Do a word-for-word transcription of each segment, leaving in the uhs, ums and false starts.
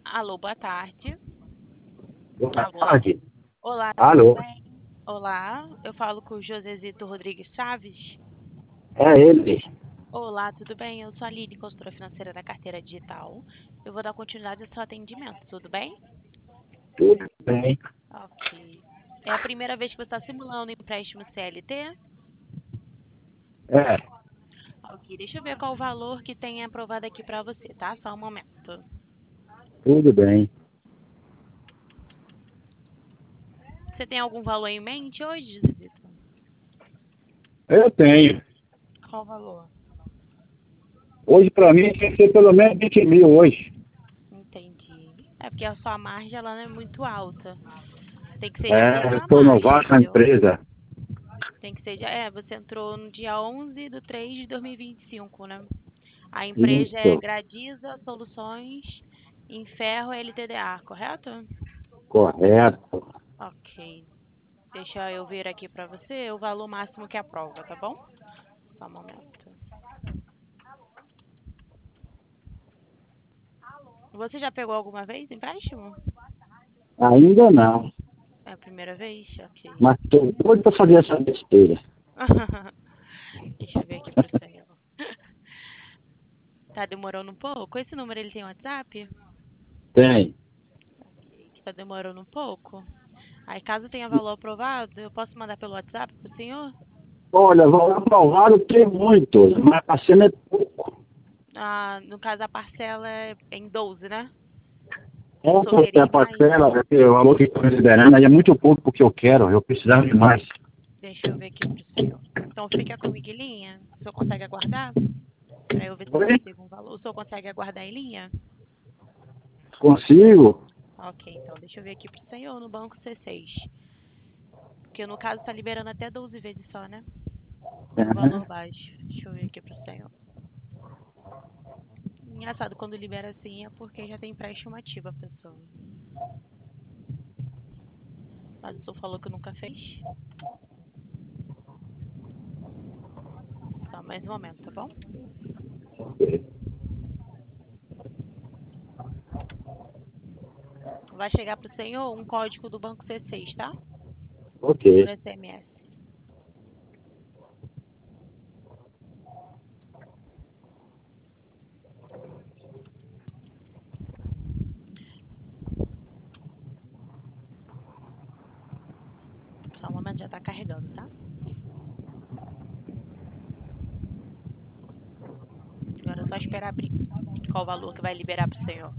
Alô, boa tarde. Boa Alô, alô. tarde. Olá, tudo Alô, bem? Olá, eu falo com o Josezito Rodrigues Chaves. é ele. Olá, tudo bem? Eu sou a Lili, consultora financeira da carteira digital. Eu vou dar continuidade ao seu atendimento, tudo bem? Tudo bem? Ok. É a primeira vez que você está simulando empréstimo C L T? É, Ok, deixa eu ver qual o valor que tem aprovado aqui para você, tá? Só um momento. tudo bem. Você tem algum valor em mente hoje, Josezito? Eu tenho. Qual o valor? Hoje, para mim, tem que ser pelo menos vinte mil hoje. Entendi. É porque a sua margem ela não é muito alta. Tem que ser de É, acordo eu com a estou margem, novato na entendeu? empresa. Tem que ser de... É, você entrou no dia onze de três de dois mil e vinte e cinco, né? A empresa é Isso, Gradiza Soluções em Ferro L T D A, correto? correto. Ok. Deixa eu ver aqui pra você o valor máximo que aprova, tá bom? Só um momento. Você já pegou alguma vez empréstimo? Ainda não, É a primeira vez? Ok. mas estou doido para fazer essa besteira. Deixa eu ver aqui pro senhor. Tá demorando um pouco? Esse número ele tem WhatsApp? Tem. Ok, que tá demorando um pouco. Aí, caso tenha valor aprovado, eu posso mandar pelo WhatsApp pro senhor? Olha, valor aprovado tem muitos, mas a cena é pouco. Ah, no caso, a parcela é em doze, né? O É senhor porque a queria mais? parcela, porque o valor que estão liberando aí é muito pouco porque eu quero, eu precisava de mais. Deixa eu ver aqui pro senhor. Então, fica comigo em linha. O senhor consegue aguardar? Pra eu ver se eu Oi? consigo um valor. O senhor consegue aguardar em linha? Consigo? Ok, então, deixa eu ver aqui pro senhor no banco C seis. Porque no caso tá liberando até doze vezes só, né? Um valor É. baixo. Deixa eu ver aqui pro senhor. Engraçado, quando libera assim é porque já tem empréstimo ativo a pessoa. Mas o senhor falou que nunca fez? Só mais um momento, tá bom? Vai chegar pro senhor um código do Banco C seis, tá? Ok. Por S M S. Só um momento, já tá carregando, tá? Agora é só esperar abrir. Qual o valor que vai liberar pro senhor?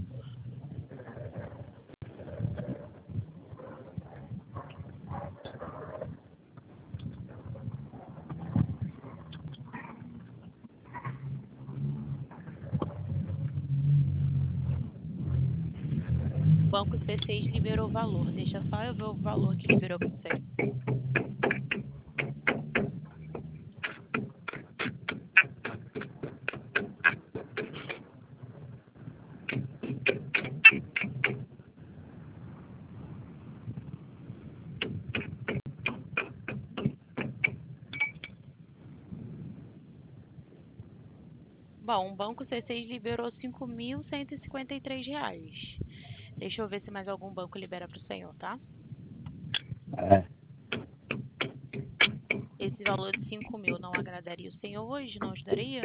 O Banco C seis liberou o valor. Deixa só eu ver o valor que liberou pro senhor. Bom, o Banco C seis liberou cinco mil cento e cinquenta e três reais. Deixa eu ver se mais algum banco libera pro senhor, tá? É. Esse valor de cinco mil não agradaria o senhor hoje? Não ajudaria?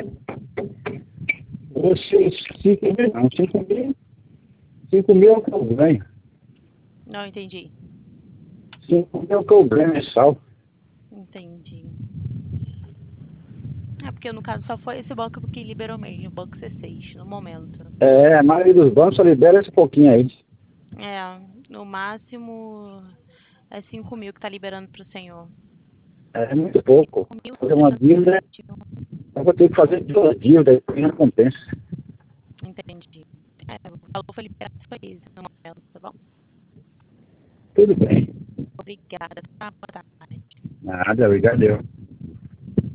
Você, cinco mil, não, cinco mil, cinco mil é o que eu ganho. Não entendi. cinco mil é o que eu ganho mensal. Entendi. É porque no caso só foi esse banco que liberou mesmo, o Banco C seis, no momento. É, a maioria dos bancos só libera esse pouquinho aí. É, no máximo é cinco mil que tá liberando pro senhor. É muito pouco. cinco mil Fazer uma trezentos e dívida, vinte e um. eu vou ter que fazer duas dívidas, aí não compensa. Entendi. É, o valor foi liberado foi esse no momento, tá bom? Tudo bem. Obrigada, tá? Boa tarde. Nada, obrigado.